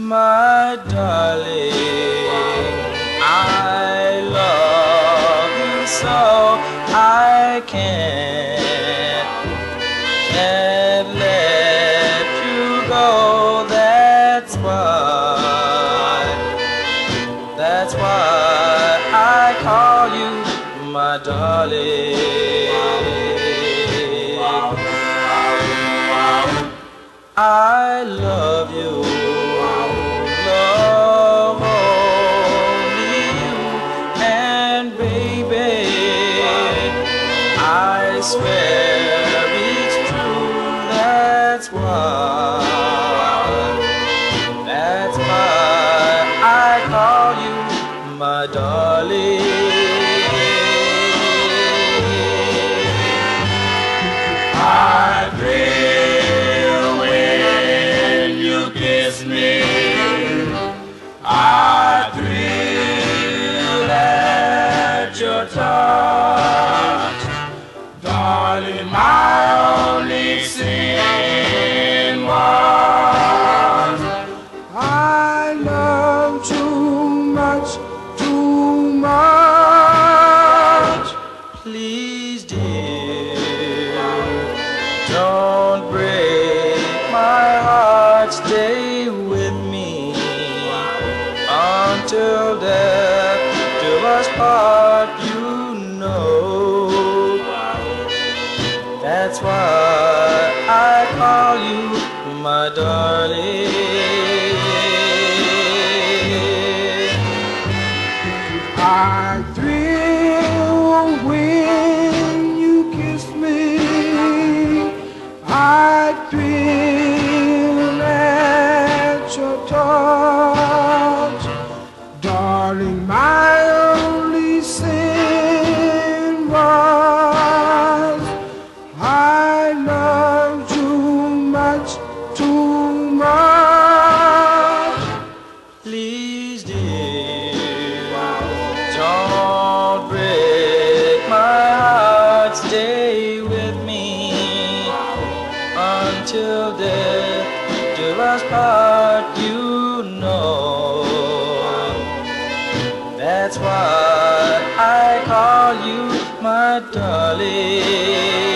my darling, I love you so I can't let you go. That's why I call you my darling. I love you, love only you, and baby, I swear it's true. That's why I call you my darling. I thrill when you kiss me. I thrill at your touch. Darling, my only sin was I love too much, too much. Please, dear, don't break my heart. Stay with me until death do us part. You know that's why I call you my darling. I thrill when you kiss me. I thrill at your touch. Darling, my only sin was I loved you much, too much. Please, dear, don't break my heart. Stay with me until death do us part. You know that's why I call you my darling.